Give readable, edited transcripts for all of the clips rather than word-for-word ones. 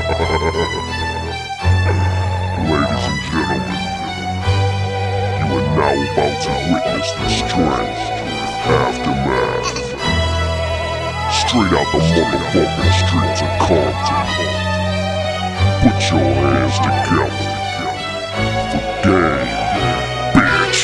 Ladies and gentlemen, you are now about to witness the strength aftermath. Straight out the motherfucking streets of Compton. Put your hands together for game, bitch.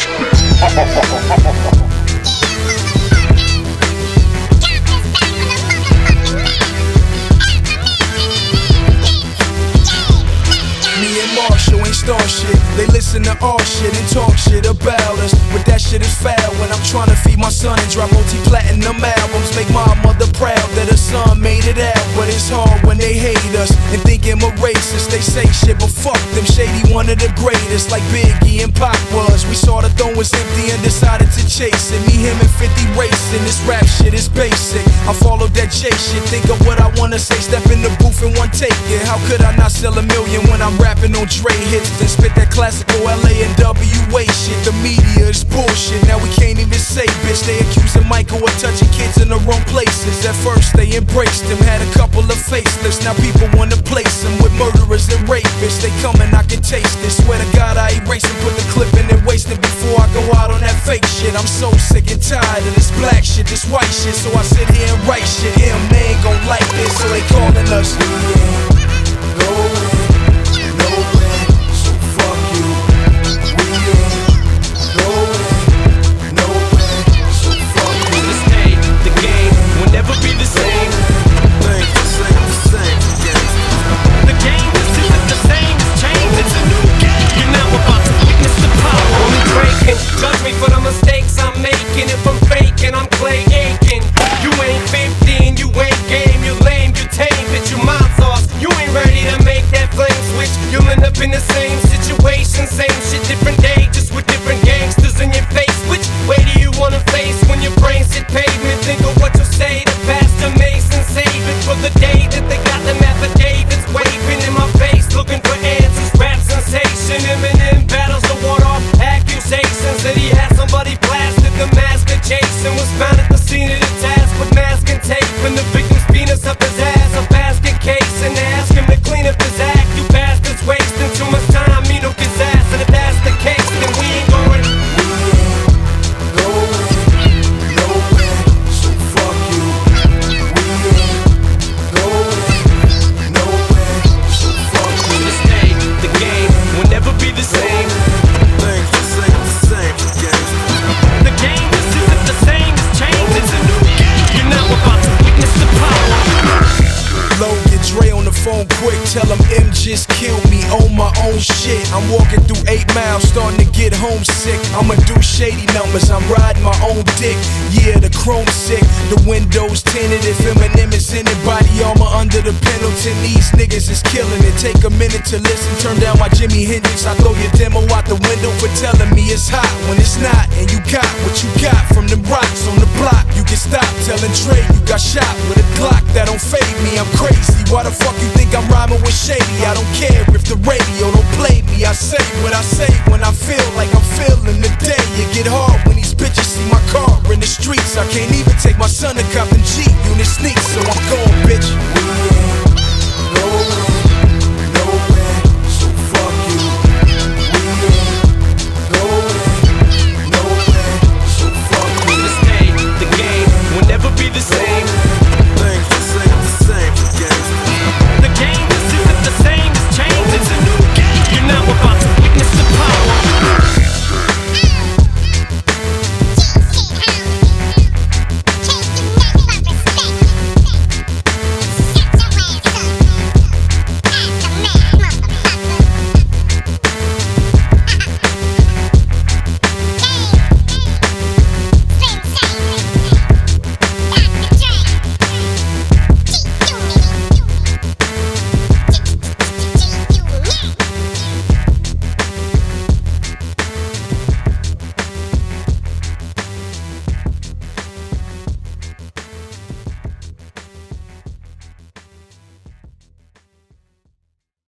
Marshall ain't star shit. They listen to our shit and talk shit about us, but that shit is foul. When I'm trying to feed my son and drop multi-platinum albums, make my mother proud that her son made it out. But it's hard when they hate us and think I'm a racist. They say shit, but fuck them. Shady, one of the greatest, like Biggie and Pac was. We saw the throne was empty and decided to chase it. Me, him, and 50 racing. This rap shit is basic. I followed that J shit. Think of what I wanna say. Step in the booth and one take it. How could I not sell a million when I'm rapping on Dre hits? Then spit that classical LA and WA shit. The media is bullshit. Now we can't even say bitch. They accusing Michael of touching kids in the wrong places. At first they embraced him, had a couple of facelifts. Now people wanna place him with murderers and rapists. They coming, I can taste it. Swear to God I erase it, put the clip in and waste it before I go out on that fake shit. I'm so sick and tired of this black shit, this white shit. So I sit here and write shit. Him, they ain't gon' like this, so they calling us. We ain't going nowhere, so fuck you. We ain't going nowhere, so fuck you. The stage, the game will never be the same. The game is isn't the same, it's changed, it's a new game. You're now about to witness the power. Only breaking, judge me for the mistakes I'm making. If I'm faking, I'm Clay Aiken. You ain't 15, you ain't game, you lame, you tame, bitch, you mind sauce. You ain't ready to make that flame switch. You'll end up in the same situation, same shit, different day, just with different gangsters in your face. Which way do you wanna face when your brains hit pavement? Think of what you'll say to Pastor Mason, save it for the day that they got them affidavits waving in my face, looking for answers. Rap sensation, Eminem battles to ward off accusations that he had somebody blasted. The mask of Jason was found at the scene of the task with mask and tape, and the victim's penis up his ass, a basket case, and they ask him to clean up his act. You bastards wasting too much time, me no pizzazz, and if that's the case, then we ain't going. Nowhere, so fuck you. We ain't going nowhere, so fuck you. The stage, the game will never be the same. The game is isn't the same, it's changed, it's a new game. You're now about to witness the power. Low, get Dre on the phone quick, tell him M just killed me on my own shit. I'm walking through 8 miles, starting to get homesick. I'ma do shady numbers, I'm riding my own dick. Yeah, the chrome sick, the windows tinted. If Eminem is in it, body armor under the Pendleton. These niggas is killing it. Take a minute to listen, turn down my Jimi Hendrix. I throw your demo out the window for telling me it's hot when it's not. And you got what you got from them rocks on the block. You can stop telling Dre you got shot with a Glock. That don't fade me, I'm crazy. Why the fuck you think I'm rhyming with Shady? I don't care if the radio don't play me. I say what I say when I feel like I'm feeling the day. It get hard when these bitches see my car in the streets. I can't even take my son to Compton G unit sneaks, so I'm going